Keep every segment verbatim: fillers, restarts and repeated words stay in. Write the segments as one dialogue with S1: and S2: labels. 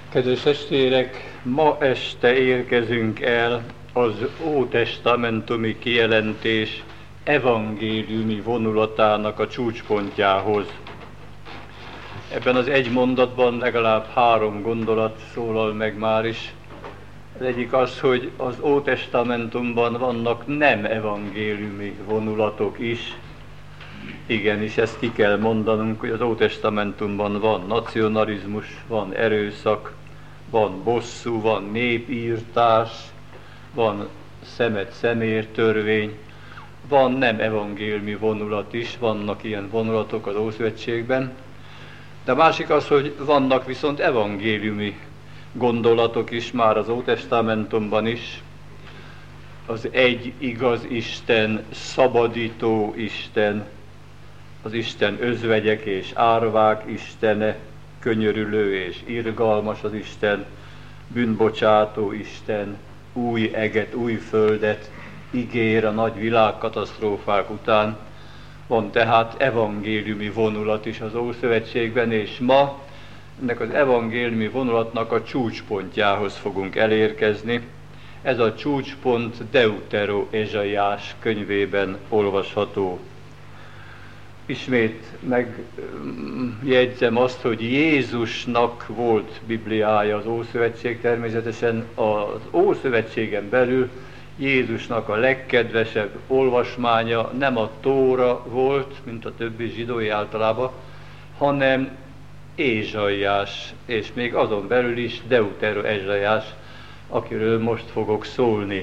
S1: Kedves testvérek, ma este érkezünk el az ótestamentumi kijelentés evangéliumi vonulatának a csúcspontjához. Ebben az egy mondatban legalább három gondolat szólal meg már is. Az egyik az, hogy az Ótestamentumban vannak nem evangéliumi vonulatok is. Igenis, ezt ki kell mondanunk, hogy az Ótestamentumban van nacionalizmus, van erőszak, van bosszú, van népírtás, van szemet szemér törvény, van nem evangéliumi vonulat is, vannak ilyen vonulatok az Ószövetségben. De a másik az, hogy vannak viszont evangéliumi gondolatok is már az Ótestamentumban is. Az egy igaz Isten, szabadító Isten, az Isten özvegyek és árvák Istene, könyörülő és irgalmas az Isten, bűnbocsátó Isten, új eget, új földet ígér a nagy világkatasztrófák után. Van tehát evangéliumi vonulat is az Ószövetségben, és ma ennek az evangéliumi vonulatnak a csúcspontjához fogunk elérkezni. Ez a csúcspont Deutero Ézsaiás könyvében olvasható. Ismét megjegyzem azt, hogy Jézusnak volt Bibliája az Ószövetség, természetesen az Ószövetségen belül Jézusnak a legkedvesebb olvasmánya nem a Tóra volt, mint a többi zsidói általában, hanem Ézsaiás, és még azon belül is Deutero Ézsaiás, akiről most fogok szólni.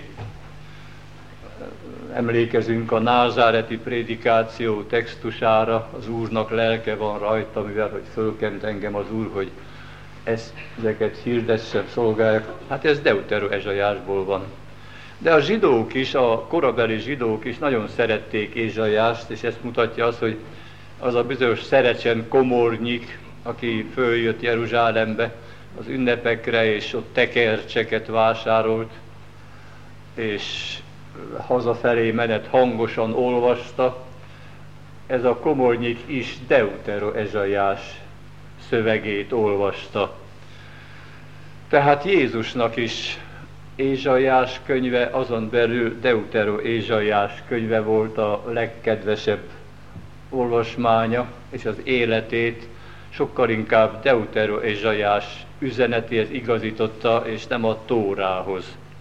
S1: Emlékezünk a názáreti prédikáció textusára, az Úrnak lelke van rajta, mivel hogy fölkent engem az Úr, hogy ezt, ezeket hirdessem, szolgáljak. Hát ez Deutero Ézsaiásból van. De a zsidók is, a korabeli zsidók is nagyon szerették Ézsaiást, és ezt mutatja az, hogy az a bizonyos Szerecsen komornyik, aki följött Jeruzsálembe az ünnepekre, és ott tekercseket vásárolt, és hazafelé menet hangosan olvasta, ez a komornyik is Deutero Ézsaiás szövegét olvasta. Tehát Jézusnak is Ézsaiás könyve, azon belül Deutero Ézsaiás könyve volt a legkedvesebb olvasmánya, és az életét sokkal inkább Deutero Ézsaiás üzenetéhez igazította, és nem a Tórához.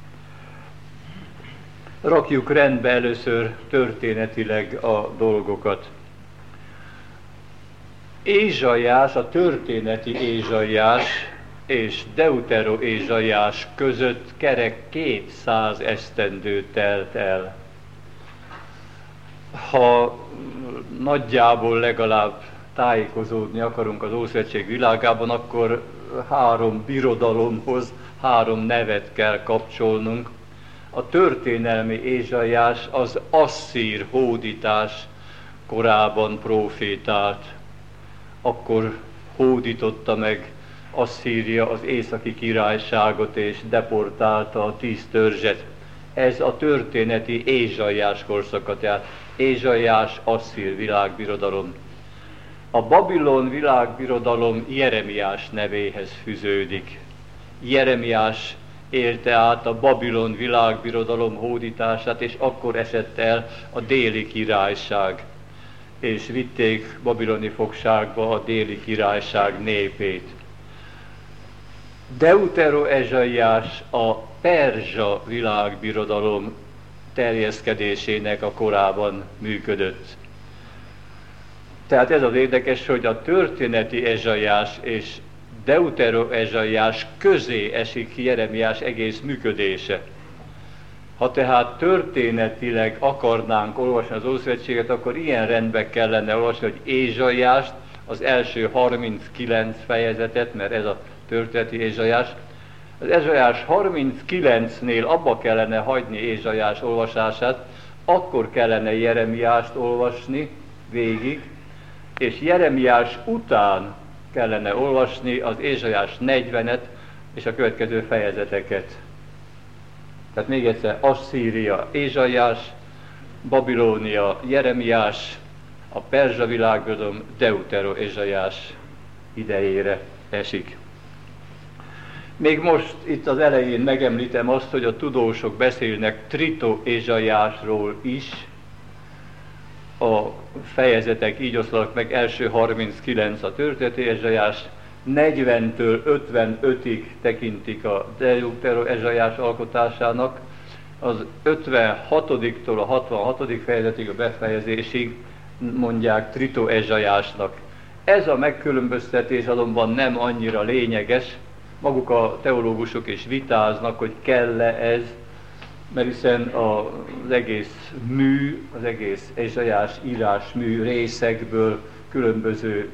S1: Rakjuk rendbe először történetileg a dolgokat. Ézsaiás, a történeti Ézsaiás és Deutero Ézsaiás között kerek kétszáz esztendő telt el. Ha nagyjából legalább tájékozódni akarunk az Ószövetség világában, akkor három birodalomhoz három nevet kell kapcsolnunk. A történelmi Ézsaiás az asszír hódítás korában profétált. Akkor hódította meg Asszíria az északi királyságot és deportálta a tíz törzset. Ez a történeti Ézsaiás korszaka, tehát Ézsaiás asszír világbirodalom. A Babilon világbirodalom Jeremiás nevéhez fűződik. Jeremiás élte át a Babilon világbirodalom hódítását, és akkor esett el a déli királyság, és vitték babiloni fogságba a déli királyság népét. Deutero Ézsaiás a perzsa világbirodalom terjeszkedésének a korában működött. Tehát ez az érdekes, hogy a történeti Ézsaiás és Deutero Ézsaiás közé esik Jeremiás egész működése. Ha tehát történetileg akarnánk olvasni az Ószövetséget, akkor ilyen rendben kellene olvasni, hogy Ézsaiást, az első harminckilenc fejezetet, mert ez a történeti Ézsaiás. Az Ézsaiás harminckilencnél abba kellene hagyni Ézsaiás olvasását, akkor kellene Jeremiást olvasni végig, és Jeremiás után kellene olvasni az Ézsaiás negyvenet és a következő fejezeteket. Tehát még egyszer, Asszíria Ézsaiás, Babilónia Jeremiás, a perzsa világbirodalom Deutero Ézsaiás idejére esik. Még most itt az elején megemlítem azt, hogy a tudósok beszélnek Trito Ézsaiásról is. A fejezetek így oszlanak meg, első harminckilenc a történeti Ézsaiás, negyventől ötvenötig tekintik a Deutero Ézsaiás alkotásának, az ötvenhatodiktól a hatvanhatodik fejezetig a befejezésig mondják Trito Ézsaiásnak. Ez a megkülönböztetés azonban nem annyira lényeges, maguk a teológusok is vitáznak, hogy kell-e ez, mert hiszen az egész mű, az egész Ézsaiás írásmű részekből, különböző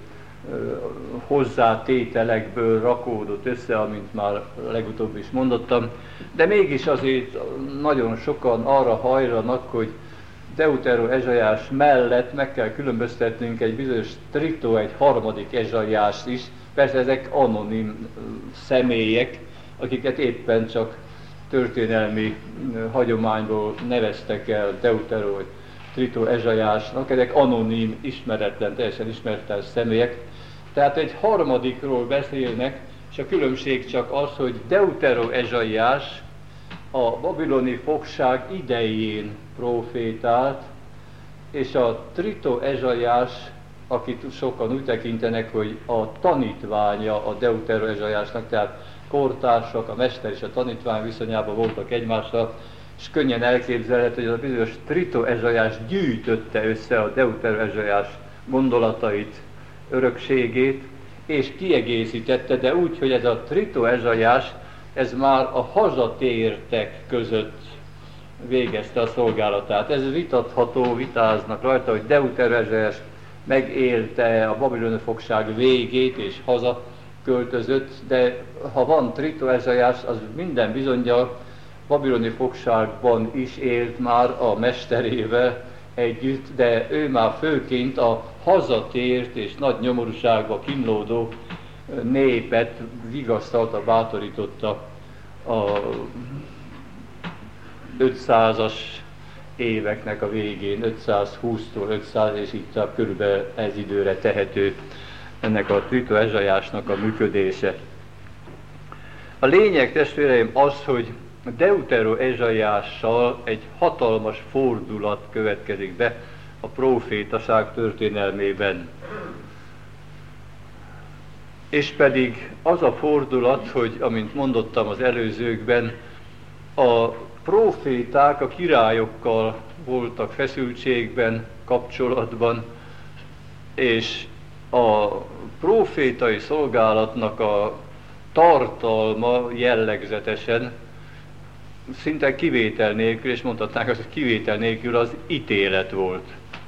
S1: hozzátételekből rakódott össze, amint már legutóbb is mondottam, de mégis azért nagyon sokan arra hajlanak, hogy Deutero Ézsaiás mellett meg kell különböztetnünk egy bizonyos Trito, egy harmadik Ézsaiást is. Persze ezek anonim személyek, akiket éppen csak történelmi hagyományból neveztek el Deutero vagy Trito Ézsaiásnak, ezek anonim, ismeretlen, teljesen ismeretlen személyek. Tehát egy harmadikról beszélnek, és a különbség csak az, hogy Deutero Ézsaiás a babiloni fogság idején profétált, és a Trito Ézsaiás, akit sokan úgy tekintenek, hogy a tanítványa a Deutero Ézsaiásnak, tehát kortársak, a mester és a tanítvány viszonyában voltak egymással, és könnyen elképzelhető, hogy az a bizonyos Trito Ézsaiás gyűjtötte össze a Deutero Ézsaiás gondolatait, örökségét, és kiegészítette, de úgy, hogy ez a Trito Ézsaiás, ez már a hazatértek között végezte a szolgálatát. Ez vitatható, vitáznak rajta, hogy Deutero Ézsaiás megélte a babiloni fogság végét és haza költözött, de ha van Trito Ézsaiás, az minden bizonnyal babiloni fogságban is élt már a mesterével együtt, de ő már főként a hazatért és nagy nyomorúságba kínlódó népet vigasztalta, bátorította a ötszázas éveknek a végén, ötszázhúsztól ötszáz, és így körülbelül ez időre tehető ennek a Trito Ézsaiásnak a működése. A lényeg, testvéreim, az, hogy Deutero Ézsaiással egy hatalmas fordulat következik be a prófétaság történelmében. És pedig az a fordulat, hogy, amint mondottam az előzőkben, a próféták a királyokkal voltak feszültségben, kapcsolatban, és a prófétai szolgálatnak a tartalma jellegzetesen, szinte kivétel nélkül, és mondhatnánk azt, hogy kivétel nélkül az ítélet volt.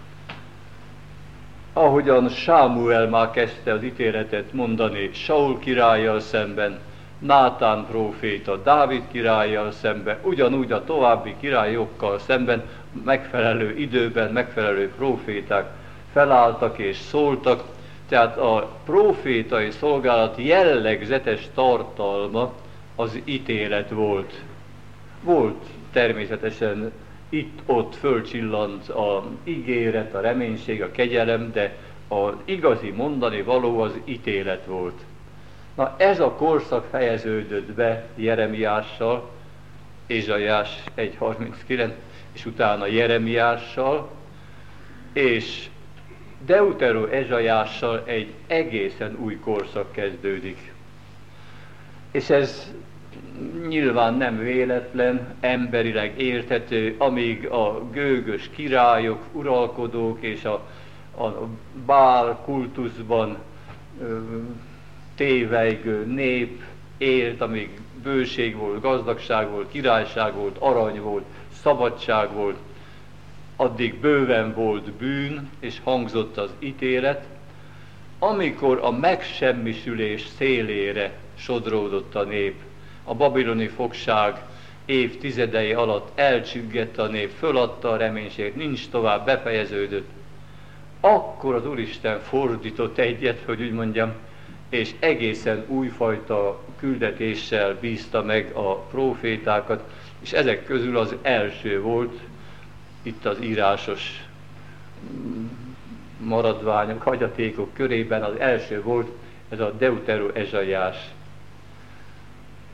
S1: Ahogyan Sámuel már kezdte az ítéletet mondani Saul királlyal szemben, Nátán próféta Dávid királlyal szemben, ugyanúgy a további királyokkal szemben megfelelő időben megfelelő próféták felálltak és szóltak, tehát a prófétai szolgálat jellegzetes tartalma az ítélet volt. Volt természetesen itt-ott fölcsillant az ígéret, a reménység, a kegyelem, de az igazi mondani való az ítélet volt. Na ez a korszak fejeződött be Jeremiással, Ézsaiás egy harminckilenc, és utána Jeremiással, és Deutero Ézsaiással egy egészen új korszak kezdődik. És ez nyilván nem véletlen, emberileg érthető, amíg a gőgös királyok, uralkodók és a, a Bál kultuszban ö, tévejgő nép élt, amíg bőség volt, gazdagság volt, királyság volt, arany volt, szabadság volt, addig bőven volt bűn, és hangzott az ítélet, amikor a megsemmisülés szélére sodródott a nép, a babiloni fogság évtizedei alatt elcsüggett a nép, föladta a reménységet, nincs tovább, befejeződött. Akkor az Úristen fordított egyet, hogy úgy mondjam, és egészen újfajta küldetéssel bízta meg a prófétákat, és ezek közül az első volt, itt az írásos maradványok, hagyatékok körében az első volt ez a Deutero Ézsaiás.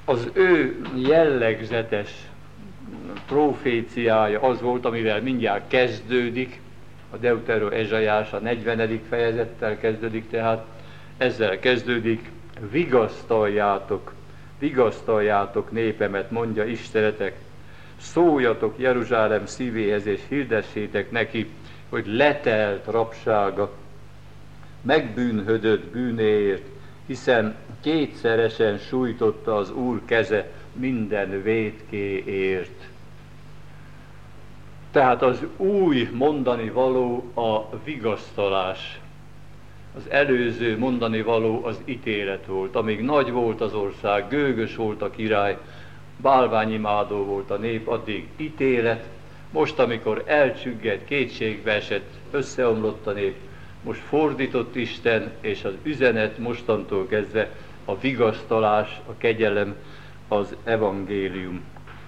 S1: Az ő jellegzetes proféciája az volt, amivel mindjárt kezdődik, a Deutero-Ezsaiás a negyvenedik fejezettel kezdődik, tehát ezzel kezdődik: vigasztaljátok, vigasztaljátok népemet, mondja Istenetek, szóljatok Jeruzsálem szívéhez, és hirdessétek neki, hogy letelt rabsága, megbűnhödött bűnéért, hiszen kétszeresen sújtotta az Úr keze minden vétkéért. Tehát az új mondani való a vigasztalás. Az előző mondani való az ítélet volt. Amíg nagy volt az ország, gőgös volt a király, bálványimádó volt a nép, addig ítélet. Most, amikor elcsüggett, kétségbe esett, összeomlott a nép, most fordított Isten, és az üzenet mostantól kezdve a vigasztalás, a kegyelem, az evangélium.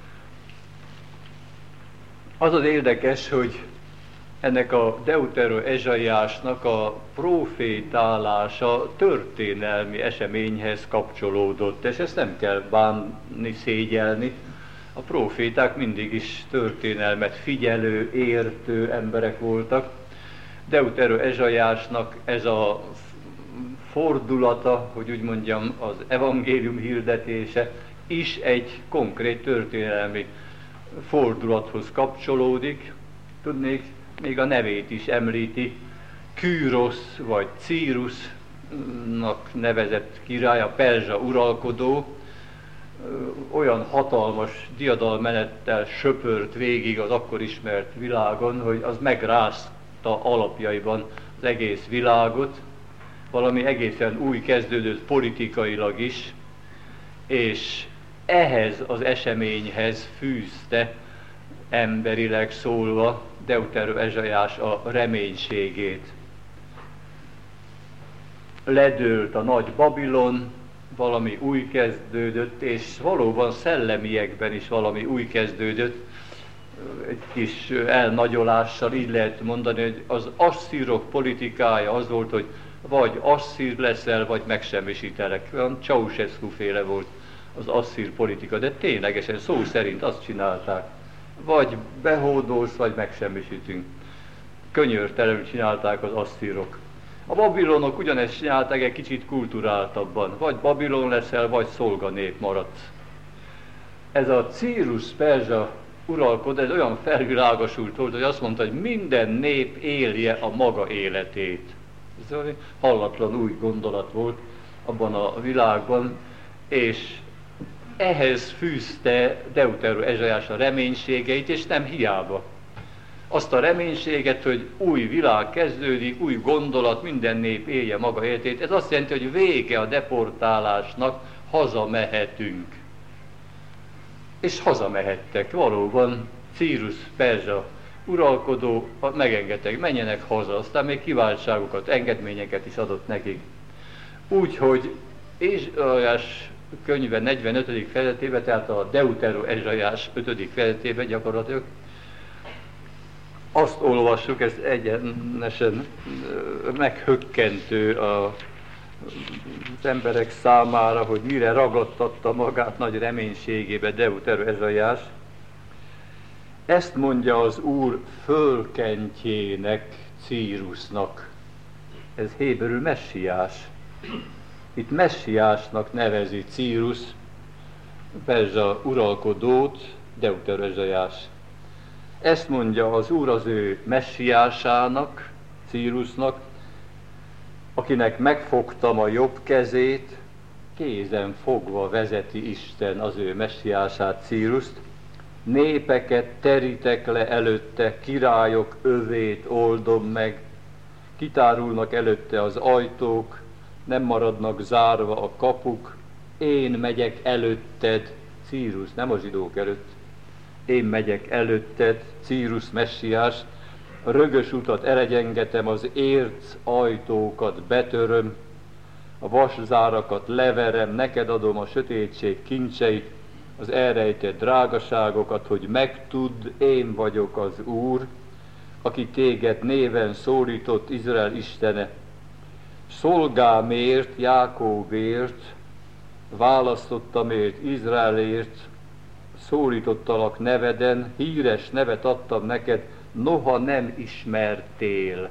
S1: Az az érdekes, hogy ennek a Deutero-Ezsaiásnak a profétálása történelmi eseményhez kapcsolódott, és ezt nem kell bánni, szégyelni. A proféták mindig is történelmet figyelő, értő emberek voltak. Deutero-Ezsaiásnak ez a fordulata, hogy úgy mondjam, az evangélium hirdetése is egy konkrét történelmi fordulathoz kapcsolódik. Tudnék, még a nevét is említi, Kűrosz vagy Círusnak nevezett király, a perzsa uralkodó, olyan hatalmas diadalmenettel söpört végig az akkor ismert világon, hogy az megrázta alapjaiban az egész világot, valami egészen új kezdődött politikailag is, és ehhez az eseményhez fűzte, emberileg szólva, Deutero-Ezsaiás a reménységét. Ledőlt a nagy Babilon, valami új kezdődött, és valóban szellemiekben is valami új kezdődött. Egy kis elnagyolással így lehet mondani, hogy az asszírok politikája az volt, hogy vagy asszír leszel, vagy megsemmisítelek. Olyan Ceausescu féle volt az asszír politika, de ténylegesen szó szerint azt csinálták. Vagy behódolsz, vagy megsemmisítünk. Könyörtelenül csinálták az asszírok. A babilonok ugyanezt csinálták egy kicsit kulturáltabban. Vagy Babilon leszel, vagy szolganép maradsz. Ez a Círus perzsa uralkodó, ez olyan felvilágosult volt, hogy azt mondta, hogy minden nép élje a maga életét. Ez egy hallatlan új gondolat volt abban a világban, és ehhez fűzte Deutero-Ezsaiás a reménységeit, és nem hiába. Azt a reménységet, hogy új világ kezdődik, új gondolat, minden nép élje maga életét. Ez azt jelenti, hogy vége a deportálásnak, hazamehetünk. És hazamehettek. Valóban Círus perzsa uralkodó megengedtek, menjenek haza, aztán még kiváltságokat, engedményeket is adott nekik. Úgyhogy Ezsaiás könyve negyvenötödik fejezetében, tehát a Deutero-Ezsaiás ötödik fejezetében gyakorlatilag azt olvassuk, ez egyenesen meghökkentő a, az emberek számára, hogy mire ragadtatta magát nagy reménységébe Deutero-Ezsaiás. Ezt mondja az Úr fölkentjének, Círusnak. Ez héberül messiás. Itt messiásnak nevezi Círus, perzsa uralkodót, Deutero-Ezsaiás. Ezt mondja az Úr az ő messiásának, Círusnak, akinek megfogtam a jobb kezét, kézen fogva vezeti Isten az ő messiását, Círust. Népeket terítek le előtte, királyok övét oldom meg, kitárulnak előtte az ajtók, nem maradnak zárva a kapuk, én megyek előtted, Círus, nem a zsidók előtt, én megyek előtted, Círus messiás, a rögös utat elegyengetem, az érc ajtókat betöröm, a vaszárakat leverem, neked adom a sötétség kincseit, az elrejtett drágaságokat, hogy megtudd, én vagyok az Úr, aki téged néven szólított, Izrael Istene. Szolgámért, Jákóbért választottam ért, Izraelért, szólítottalak neveden, híres nevet adtam neked, noha nem ismertél.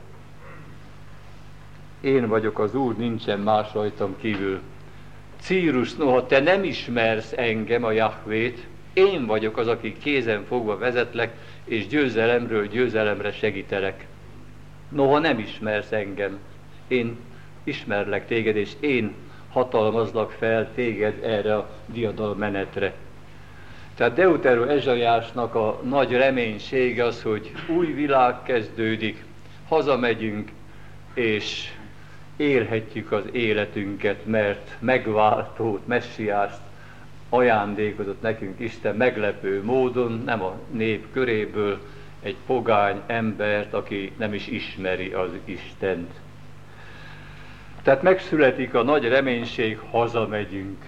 S1: Én vagyok az Úr, nincsen más rajtam kívül. Círus, noha te nem ismersz engem, a Jahvét, én vagyok az, aki kézen fogva vezetlek, és győzelemről győzelemre segítelek. Noha nem ismersz engem, én ismerlek téged, és én hatalmazlak fel téged erre a diadalmenetre. Tehát Deutero Ezsaiásnak a nagy reménysége az, hogy új világ kezdődik, hazamegyünk, és élhetjük az életünket, mert megváltót, messiást ajándékozott nekünk Isten meglepő módon, nem a nép köréből, egy pogány embert, aki nem is ismeri az Istent. Tehát megszületik a nagy reménység, hazamegyünk.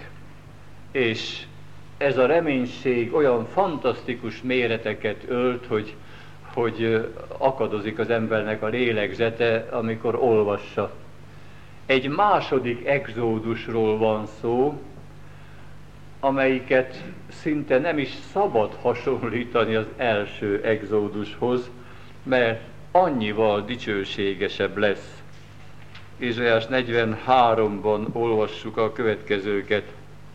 S1: És ez a reménység olyan fantasztikus méreteket ölt, hogy, hogy akadozik az embernek a lélegzete, amikor olvassa. Egy második exódusról van szó, amelyiket szinte nem is szabad hasonlítani az első exódushoz, mert annyival dicsőségesebb lesz. Ézsaiás negyvenháromban olvassuk a következőket.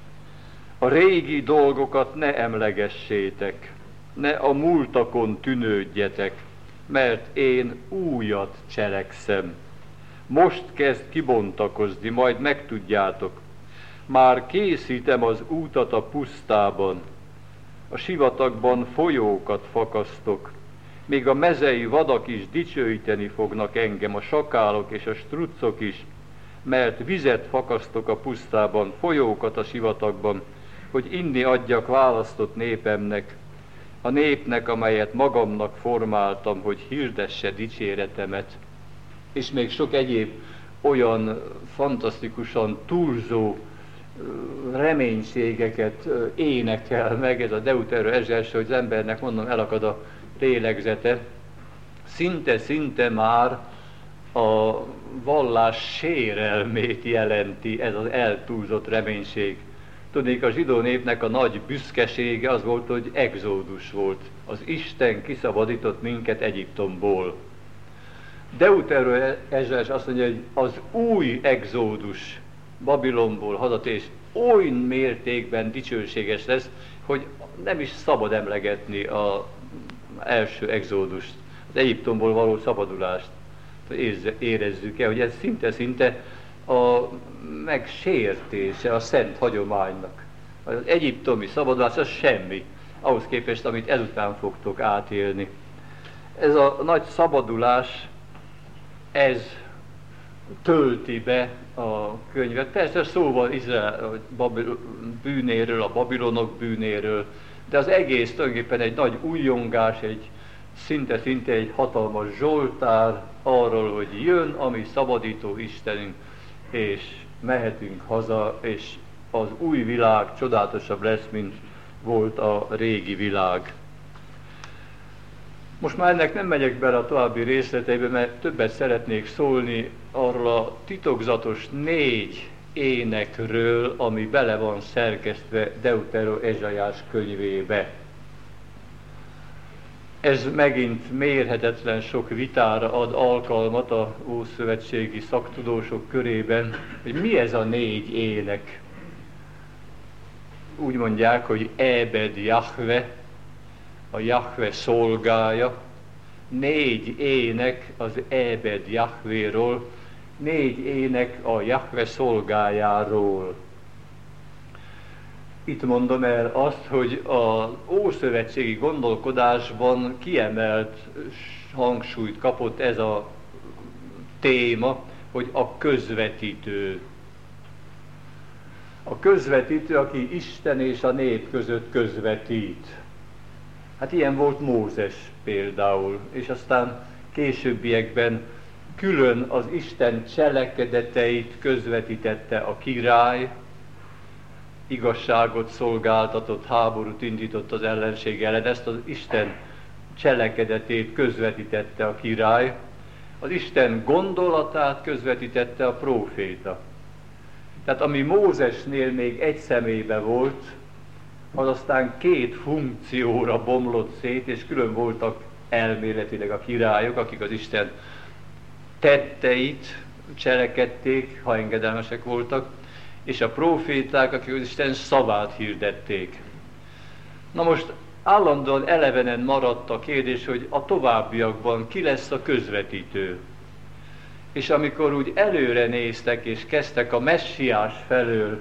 S1: A régi dolgokat ne emlegessétek, ne a múltakon tűnődjetek, mert én újat cselekszem. Most kezd kibontakozni, majd megtudjátok. Már készítem az útat a pusztában, a sivatagban folyókat fakasztok, még a mezei vadak is dicsőíteni fognak engem, a sakálok és a struccok is, mert vizet fakasztok a pusztában, folyókat a sivatagban, hogy inni adjak választott népemnek, a népnek, amelyet magamnak formáltam, hogy hirdesse dicséretemet. És még sok egyéb olyan fantasztikusan túlzó reménységeket énekel meg ez a Deutero Ezsaiás, hogy az embernek, mondom, elakad a lélegzete. Szinte-szinte már a vallás sérelmét jelenti ez az eltúlzott reménység. Tudnék, a zsidó népnek a nagy büszkesége az volt, hogy exódus volt. Az Isten kiszabadított minket Egyiptomból. Deutero Ezsaiás azt mondja, hogy az új exódus Babilonból hazatér oly mértékben dicsőséges lesz, hogy nem is szabad emlegetni az első exódust, az Egyiptomból való szabadulást. Érezzük el, hogy ez szinte-szinte a megsértése a szent hagyománynak. Az egyiptomi szabadulás az semmi, ahhoz képest, amit ezután fogtok átélni. Ez a nagy szabadulás, ez tölti be a könyvet. Persze szó van Izrael bűnéről, a babilonok bűnéről, de az egész tulajdonképpen egy nagy újongás, egy szinte-szinte egy hatalmas zsoltár arról, hogy jön a mi szabadító Istenünk, és mehetünk haza, és az új világ csodálatosabb lesz, mint volt a régi világ. Most már ennek nem megyek bele a további részleteibe, mert többet szeretnék szólni arról a titokzatos négy énekről, ami bele van szerkesztve Deutero Ezsaiás könyvébe. Ez megint mérhetetlen sok vitára ad alkalmat a ószövetségi szaktudósok körében, hogy mi ez a négy ének. Úgy mondják, hogy Ebed Jahve, a Jahve szolgája, négy ének az Ebed Jahvéról, négy ének a Jahve szolgájáról. Itt mondom el azt, hogy az ószövetségi gondolkodásban kiemelt hangsúlyt kapott ez a téma, hogy a közvetítő. A közvetítő, aki Isten és a nép között közvetít. Hát ilyen volt Mózes például, és aztán későbbiekben külön az Isten cselekedeteit közvetítette a király, igazságot szolgáltatott, háborút indított az ellenség ellen, ezt az Isten cselekedetét közvetítette a király, az Isten gondolatát közvetítette a próféta. Tehát ami Mózesnél még egy személyben volt, az aztán két funkcióra bomlott szét, és külön voltak elméletileg a királyok, akik az Isten tetteit cselekedték, ha engedelmesek voltak, és a próféták, akik az Isten szavát hirdették. Na most állandóan elevenen maradt a kérdés, hogy a továbbiakban ki lesz a közvetítő. És amikor úgy előre néztek, és kezdtek a messiás felől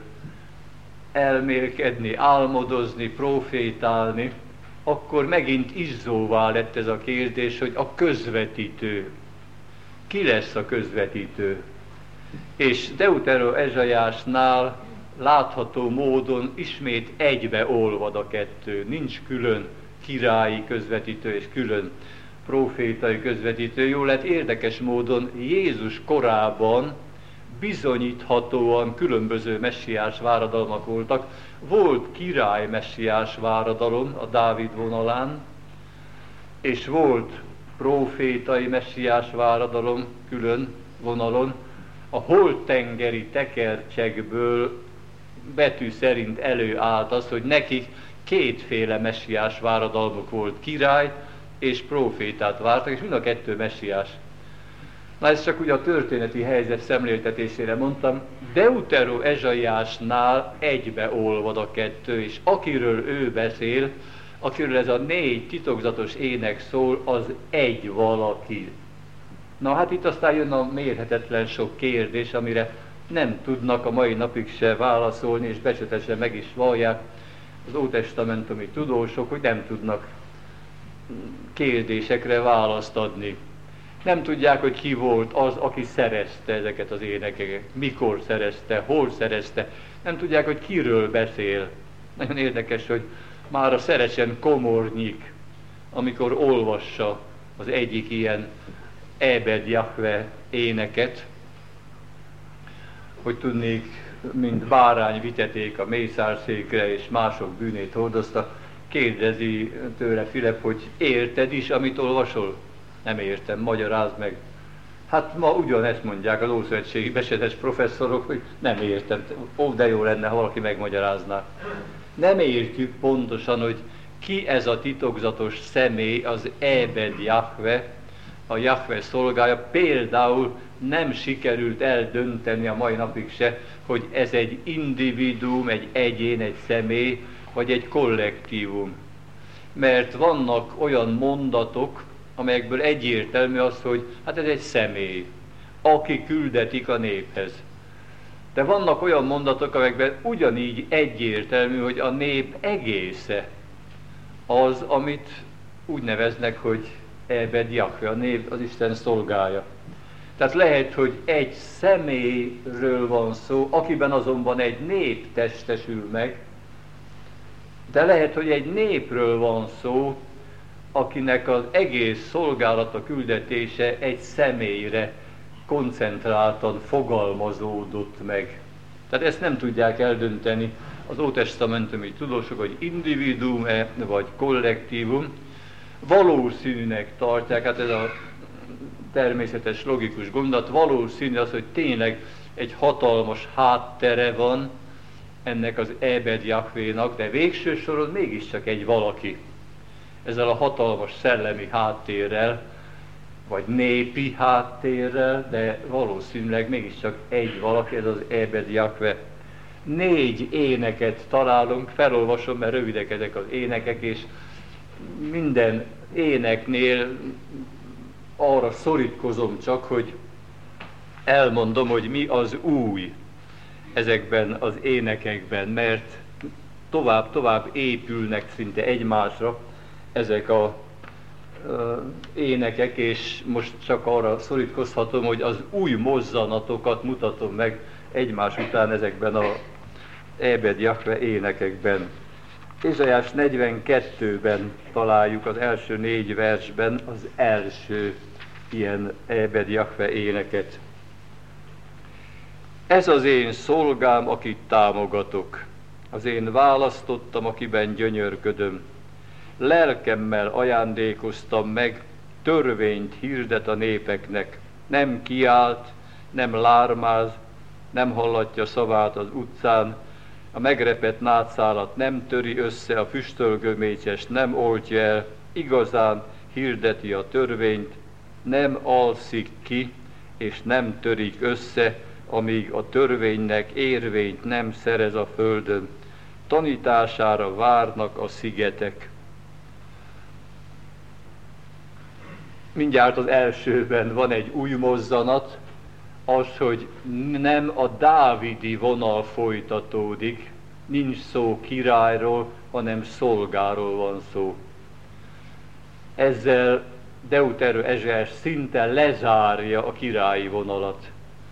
S1: elmélkedni, álmodozni, profétálni, akkor megint izzóvá lett ez a kérdés, hogy a közvetítő. Ki lesz a közvetítő? És Deutero Ezsaiásnál látható módon ismét egybe olvad a kettő. Nincs külön királyi közvetítő és külön profétai közvetítő. Jól lett, érdekes módon Jézus korában bizonyíthatóan különböző messiás váradalmak voltak. Volt király messiás váradalom a Dávid vonalán, és volt profétai messiás váradalom külön vonalon. A holttengeri tekercsekből betű szerint előállt az, hogy nekik kétféle messiás váradalmuk volt, király és profétát vártak, és mind a kettő messiás. Na ezt csak ugye a történeti helyzet szemléltetésére mondtam, Deutero Ezsaiásnál egybeolvad a kettő, és akiről ő beszél, akiről ez a négy titokzatos ének szól, az egy valaki. Na hát itt aztán jön a mérhetetlen sok kérdés, amire nem tudnak a mai napig se válaszolni, és becsületesen meg is vallják az ótestamentumi tudósok, hogy nem tudnak kérdésekre választ adni. Nem tudják, hogy ki volt az, aki szerezte ezeket az énekeket, mikor szerezte, hol szerezte. Nem tudják, hogy kiről beszél. Nagyon érdekes, hogy már a Szeresen Komornyik, amikor olvassa az egyik ilyen Ebed Jahve éneket, hogy tudnék, mint bárány viteték a mészárszékre, és mások bűnét hordozta, kérdezi tőle Filip, hogy érted is, amit olvasol? Nem értem, magyarázd meg. Hát ma ugyanezt mondják az ószövetségi besetes professzorok, hogy nem értem. Ó, de jó lenne, ha valaki megmagyarázná. Nem értjük pontosan, hogy ki ez a titokzatos személy, az Ebed Jahve, a Jahve szolgája. Például nem sikerült eldönteni a mai napig se, hogy ez egy individuum, egy egyén, egy személy, vagy egy kollektívum. Mert vannak olyan mondatok, amelyekből egyértelmű az, hogy hát ez egy személy, aki küldetik a néphez. De vannak olyan mondatok, amelyekben ugyanígy egyértelmű, hogy a nép egésze az, amit úgy neveznek, hogy Ebed Jahve, a nép az Isten szolgája. Tehát lehet, hogy egy személyről van szó, akiben azonban egy nép testesül meg, de lehet, hogy egy népről van szó, akinek az egész szolgálata, küldetése egy személyre koncentráltan fogalmazódott meg. Tehát ezt nem tudják eldönteni az ótestamentumi tudósok, hogy individuum-e vagy kollektívum. Valószínűnek tartják, hát ez a természetes, logikus gondolat, valószínű az, hogy tényleg egy hatalmas háttere van ennek az Ebed Jahvénak, de végső soron mégiscsak egy valaki. Ezzel a hatalmas szellemi háttérrel, vagy népi háttérrel, de valószínűleg mégiscsak egy valaki, ez az Ebed Jahve. Négy éneket találunk, felolvasom, mert rövidek ezek az énekek, és minden éneknél arra szorítkozom csak, hogy elmondom, hogy mi az új ezekben az énekekben, mert tovább-tovább épülnek szinte egymásra ezek a ö, énekek, és most csak arra szorítkozhatom, hogy az új mozzanatokat mutatom meg egymás után ezekben a Ebed Jahve énekekben. Ézsaiás negyvenkettőben találjuk az első négy versben az első ilyen Ebed Jahve éneket. Ez az én szolgám, akit támogatok, az én választottam, akiben gyönyörködöm. Lelkemmel ajándékoztam meg, törvényt hirdet a népeknek, nem kiált, nem lármáz, nem hallatja szavát az utcán, a megrepett nátszálat nem töri össze, a füstölgő mécses nem oltja el, igazán hirdeti a törvényt, nem alszik ki, és nem törik össze, amíg a törvénynek érvényt nem szerez a földön. Tanítására várnak a szigetek. Mindjárt az elsőben van egy új mozzanat, az, hogy nem a dávidi vonal folytatódik, nincs szó királyról, hanem szolgáról van szó. Ezzel Deutero-Ezsaiás szinte lezárja a királyi vonalat.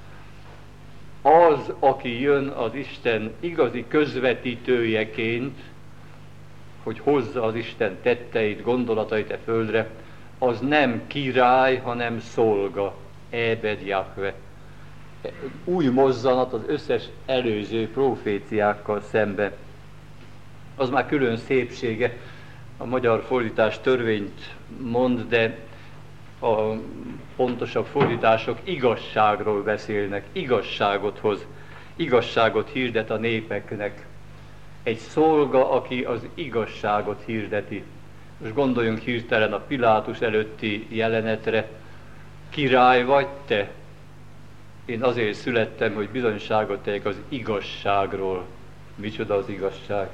S1: Az, aki jön az Isten igazi közvetítőjeként, hogy hozza az Isten tetteit, gondolatait e földre, az nem király, hanem szolga, Ebed Jahve. Új mozzanat az összes előző proféciákkal szembe. Az már külön szépsége, a magyar fordítás törvényt mond, de a pontosabb fordítások igazságról beszélnek, igazságot hoz, igazságot hirdet a népeknek. Egy szolga, aki az igazságot hirdeti. Most gondoljunk hirtelen a Pilátus előtti jelenetre. Király vagy te? Én azért születtem, hogy bizonyságot tegyek az igazságról. Micsoda az igazság?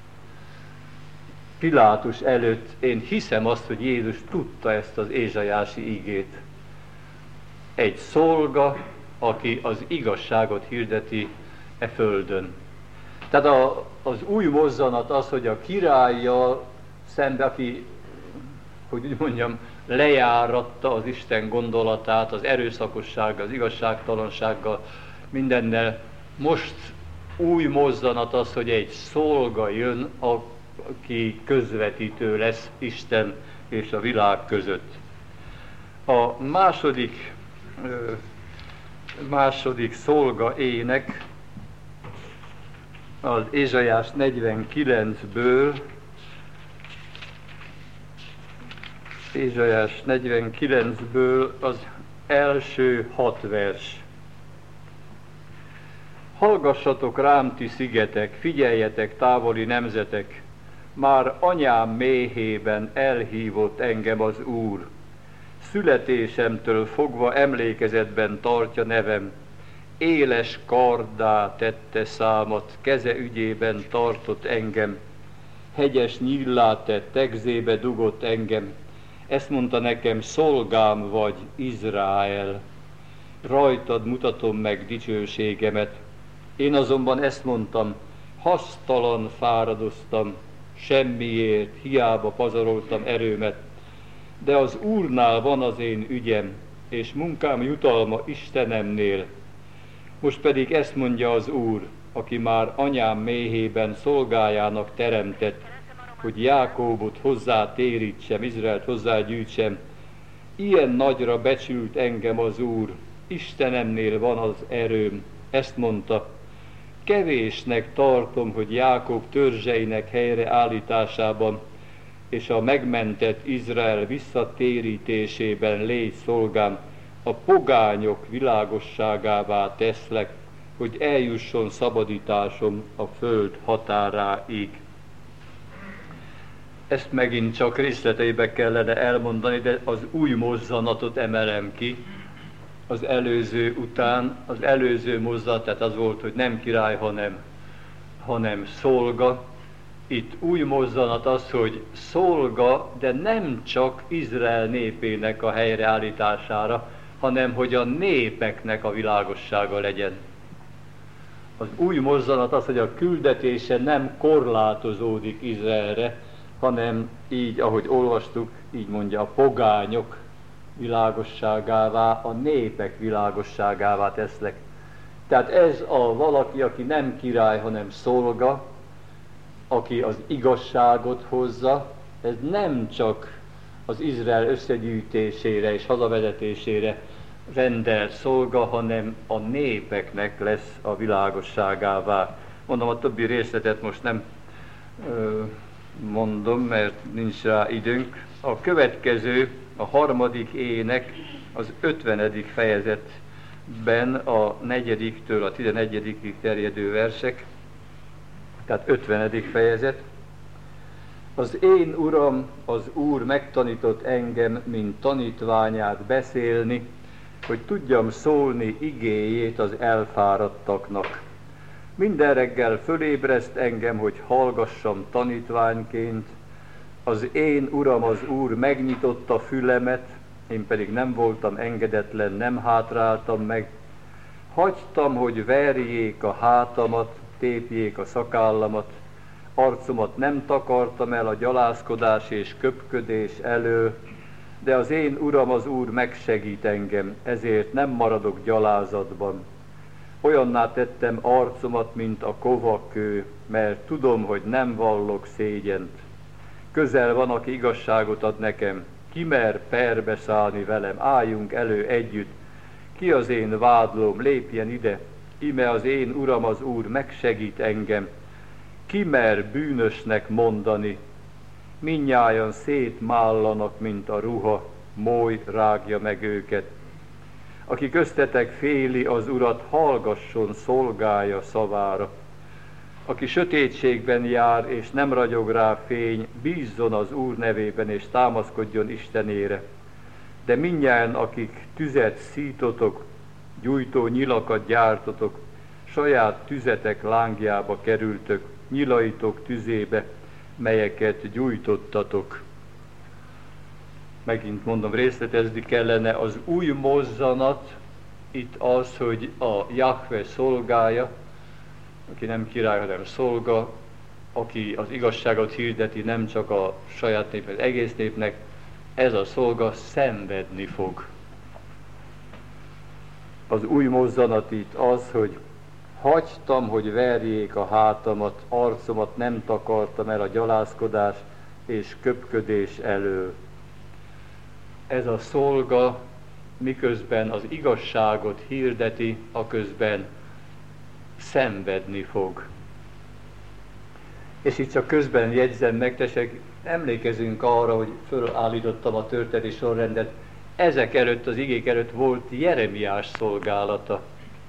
S1: Pilátus előtt én hiszem azt, hogy Jézus tudta ezt az ézsaiási igét. Egy szolga, aki az igazságot hirdeti e földön. Tehát a, az új mozzanat az, hogy a királlyal szembe, aki, hogy úgy mondjam, lejáratta az Isten gondolatát, az erőszakossággal, az igazságtalansággal, mindennel. Most új mozzanat az, hogy egy szolga jön, aki közvetítő lesz Isten és a világ között. A második, második szolga ének az Ézsaiás negyvenkilencből, Ézsaiás negyvenkilencből az első hat vers. Hallgassatok rám, ti szigetek, figyeljetek, távoli nemzetek, már anyám méhében elhívott engem az Úr. Születésemtől fogva emlékezetben tartja nevem, éles karddá tette számat, keze ügyében tartott engem, hegyes nyíllá tett tegzébe dugott engem, ezt mondta nekem, szolgám vagy, Izrael, rajtad mutatom meg dicsőségemet. Én azonban ezt mondtam, hasztalan fáradoztam, semmiért, hiába pazaroltam erőmet, de az Úrnál van az én ügyem, és munkám jutalma Istenemnél. Most pedig ezt mondja az Úr, aki már anyám méhében szolgájának teremtett, hogy Jákóbot hozzá térítsem, Izraelt hozzá gyűjtsem. Ilyen nagyra becsült engem az Úr, Istenemnél van az erőm. Ezt mondta, kevésnek tartom, hogy Jákob törzseinek helyreállításában és a megmentett Izrael visszatérítésében légy szolgám, a pogányok világosságává teszlek, hogy eljusson szabadításom a föld határáig. Ezt megint csak részleteibe kellene elmondani, de az új mozzanatot emelem ki. Az előző után, az előző mozzanat, tehát az volt, hogy nem király, hanem, hanem szolga. Itt új mozzanat az, hogy szolga, de nem csak Izrael népének a helyreállítására, hanem hogy a népeknek a világossága legyen. Az új mozzanat az, hogy a küldetése nem korlátozódik Izraelre, hanem így, ahogy olvastuk, így mondja, a pogányok világosságává, a népek világosságává teszlek. Tehát ez a valaki, aki nem király, hanem szolga, aki az igazságot hozza, ez nem csak az Izrael összegyűjtésére és hazavezetésére rendelt szolga, hanem a népeknek lesz a világosságává. Mondom, a többi részletet most nem ö, mondom, mert nincs rá időnk. A következő, a harmadik ének, az ötvenedik fejezet ben a negyediktől a tizenegyedikig terjedő versek, tehát ötvenedik fejezet. Az én Uram, az Úr megtanított engem, mint tanítványát beszélni, hogy tudjam szólni igéjét az elfáradtaknak. Minden reggel fölébreszt engem, hogy hallgassam tanítványként. Az én Uram, az Úr megnyitotta fülemet, én pedig nem voltam engedetlen, nem hátráltam meg. Hagytam, hogy verjék a hátamat, tépjék a szakállamat, arcomat nem takartam el a gyalázkodás és köpködés elől, de az én Uram, az Úr megsegít engem, ezért nem maradok gyalázatban. Olyanná tettem arcomat, mint a kovakő, mert tudom, hogy nem vallok szégyent. Közel van, aki igazságot ad nekem, ki mer perbe szállni velem, álljunk elő együtt. Ki az én vádlóm, lépjen ide, ime az én Uram, az Úr megsegít engem. Ki mer bűnösnek mondani, mindnyájan szétmállanak, mint a ruha, moly rágja meg őket. Aki köztetek féli az Urat, hallgasson szolgája szavára. Aki sötétségben jár, és nem ragyog rá fény, bízzon az Úr nevében, és támaszkodjon Istenére. De mindnyájan, akik tüzet szítotok, gyújtó nyilakat gyártotok, saját tüzetek lángjába kerültök, nyilaitok tüzébe, melyeket gyújtottatok. Megint mondom, részletezni kellene, az új mozzanat itt az, hogy a Jahve szolgája, aki nem király, hanem szolga, aki az igazságot hirdeti nem csak a saját népnek, az egész népnek, ez a szolga szenvedni fog. Az új mozzanat itt az, hogy hagytam, hogy verjék a hátamat, arcomat nem takartam el a gyalázkodás és köpködés elől. Ez a szolga, miközben az igazságot hirdeti, aközben szenvedni fog. És itt csak közben jegyzem meg, tessék, emlékezünk arra, hogy fölállítottam a történeti sorrendet, ezek előtt, az igék előtt volt Jeremiás szolgálata.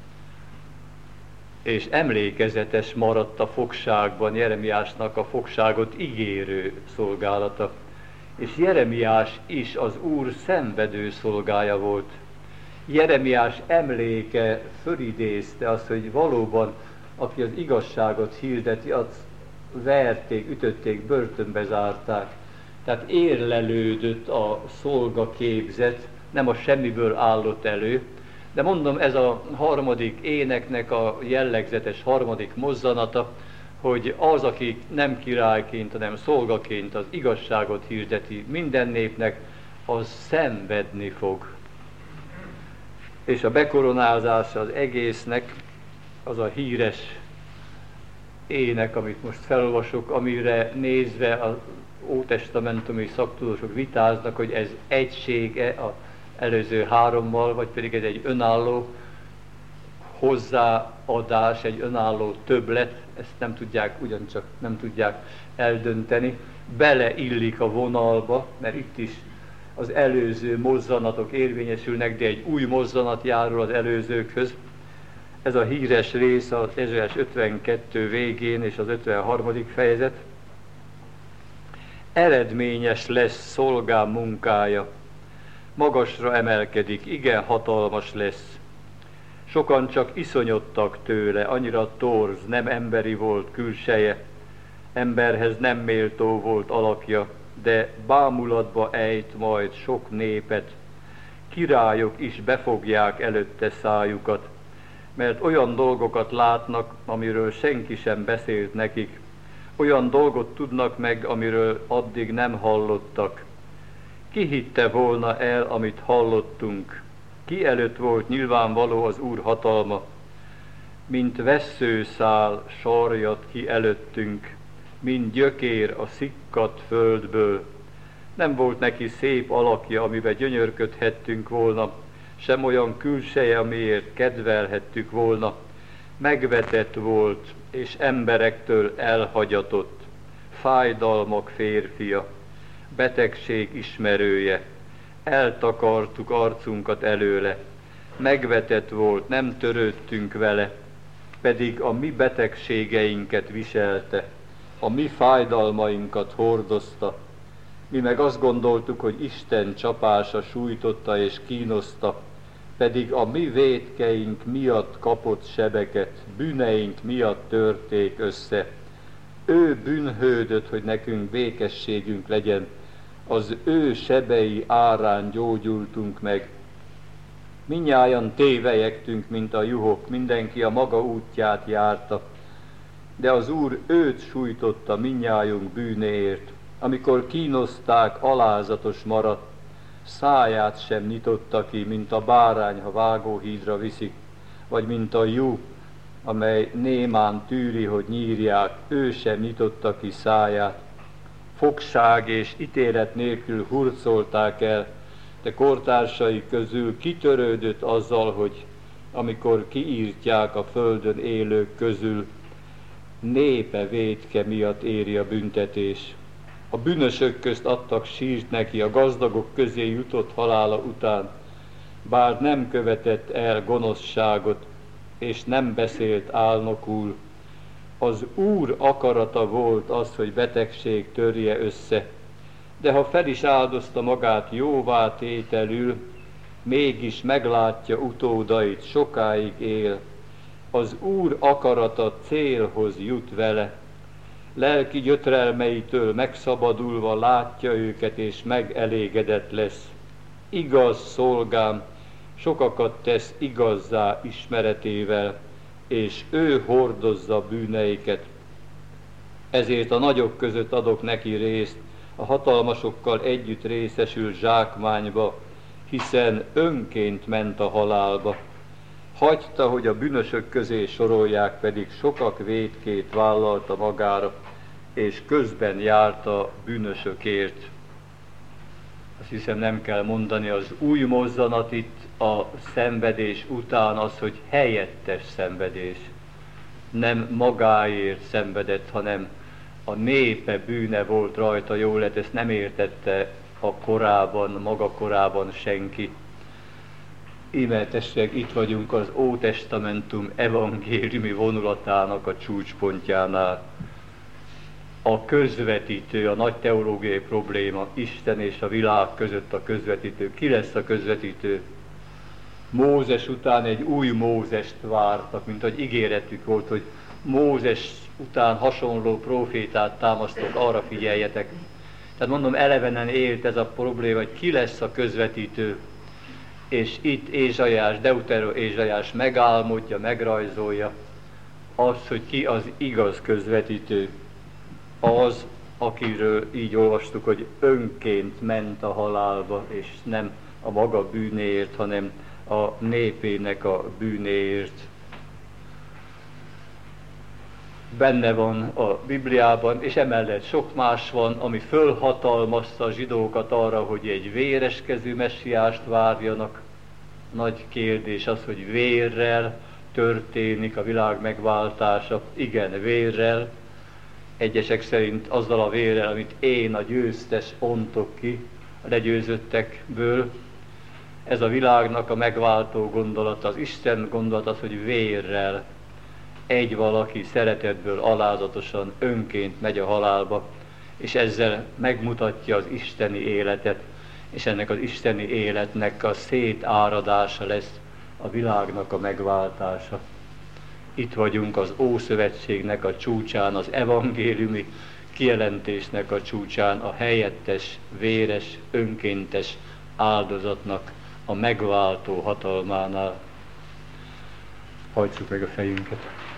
S1: És emlékezetes maradt a fogságban Jeremiásnak a fogságot ígérő szolgálata. És Jeremiás is az Úr szenvedő szolgája volt. Jeremiás emléke fölidézte azt, hogy valóban, aki az igazságot hirdeti, azt verték, ütötték, börtönbe zárták. Tehát érlelődött a szolgaképzet, nem a semmiből állott elő. De mondom, ez a harmadik éneknek a jellegzetes harmadik mozzanata, hogy az, aki nem királyként, hanem szolgaként az igazságot hirdeti minden népnek, az szenvedni fog. És a bekoronázása az egésznek az a híres ének, amit most felolvasok, amire nézve az ótestamentumi szaktudósok vitáznak, hogy ez egysége az előző hárommal, vagy pedig ez egy önálló hozzáadás, egy önálló többlet, ezt nem tudják, ugyancsak nem tudják eldönteni, beleillik a vonalba, mert itt is az előző mozzanatok érvényesülnek, de egy új mozzanat járul az előzőkhöz. Ez a híres rész az Ezsaiás ötvenkettő végén és az ötvenharmadik fejezet. Eredményes lesz szolgám munkája, magasra emelkedik, igen hatalmas lesz. Sokan csak iszonyodtak tőle, annyira torz, nem emberi volt külseje, emberhez nem méltó volt alakja, de bámulatba ejt majd sok népet, királyok is befogják előtte szájukat, mert olyan dolgokat látnak, amiről senki sem beszélt nekik, olyan dolgot tudnak meg, amiről addig nem hallottak. Ki hitte volna el, amit hallottunk? Ki előtt volt nyilvánvaló az Úr hatalma? Mint vesszőszál sarjat ki előttünk, mint gyökér a szikkadt földből. Nem volt neki szép alakja, amiben gyönyörködhettünk volna, sem olyan külseje, amiért kedvelhettük volna. Megvetett volt, és emberektől elhagyatott, fájdalmak férfia, betegség ismerője, eltakartuk arcunkat előle, megvetett volt, nem törődtünk vele, pedig a mi betegségeinket viselte, a mi fájdalmainkat hordozta. Mi meg azt gondoltuk, hogy Isten csapása sújtotta és kínoszta, pedig a mi vétkeink miatt kapott sebeket, bűneink miatt törték össze. Ő bűnhődött, hogy nekünk békességünk legyen, az ő sebei árán gyógyultunk meg. Mindnyájan tévelyegtünk, mint a juhok, mindenki a maga útját járta, de az Úr őt sújtotta mindnyájunk bűnéért. Amikor kínozták, alázatos maradt, száját sem nyitotta ki, mint a bárány, ha vágóhídra viszik, vagy mint a juh, amely némán tűri, hogy nyírják, ő sem nyitotta ki száját. Fogság és ítélet nélkül hurcolták el, de kortársai közül kitörődött azzal, hogy amikor kiírtják a földön élők közül, népe vétke miatt éri a büntetés. A bűnösök közt adtak sírt neki, a gazdagok közé jutott halála után, bár nem követett el gonoszságot, és nem beszélt álnokul. Az Úr akarata volt az, hogy betegség törje össze, de ha fel is áldozta magát jóvá tételül, mégis meglátja utódait, sokáig él. Az Úr akarata célhoz jut vele. Lelki gyötrelmeitől megszabadulva látja őket, és megelégedett lesz. Igaz szolgám, sokakat tesz igazzá ismeretével, és ő hordozza bűneiket. Ezért a nagyok között adok neki részt, a hatalmasokkal együtt részesül zsákmányba, hiszen önként ment a halálba. Hagyta, hogy a bűnösök közé sorolják, pedig sokak vétkét vállalta magára, és közben járta bűnösökért. Azt hiszem, nem kell mondani, az új mozzanat itt a szenvedés után az, hogy helyettes szenvedés. Nem magáért szenvedett, hanem a népe bűne volt rajta, jól lett, ezt nem értette a korában, maga korában senki. Íme testvérek, itt vagyunk az Ótestamentum evangéliumi vonulatának a csúcspontjánál. A közvetítő, a nagy teológiai probléma, Isten és a világ között a közvetítő. Ki lesz a közvetítő? Mózes után egy új Mózest vártak, mint hogy ígéretük volt, hogy Mózes után hasonló profétát támasztott, arra figyeljetek. Tehát mondom, elevenen élt ez a probléma, hogy ki lesz a közvetítő. És itt Ézsaiás, Deutero Ézsaiás megálmodja, megrajzolja azt, hogy ki az igaz közvetítő. Az, akiről így olvastuk, hogy önként ment a halálba, és nem a maga bűnéért, hanem a népének a bűnéért. Benne van a Bibliában, és emellett sok más van, ami fölhatalmazta a zsidókat arra, hogy egy véreskezű messiást várjanak. Nagy kérdés az, hogy vérrel történik a világ megváltása. Igen, vérrel. Egyesek szerint azzal a vérrel, amit én, a győztes, ontok ki a legyőzöttekből. Ez a világnak a megváltó gondolata, az Isten gondolat az, hogy vérrel egy valaki szeretetből alázatosan önként megy a halálba, és ezzel megmutatja az isteni életet, és ennek az isteni életnek a szétáradása lesz a világnak a megváltása. Itt vagyunk az Ószövetségnek a csúcsán, az evangéliumi kijelentésnek a csúcsán, a helyettes, véres, önkéntes áldozatnak a megváltó hatalmánál. Hajtsuk meg a fejünket.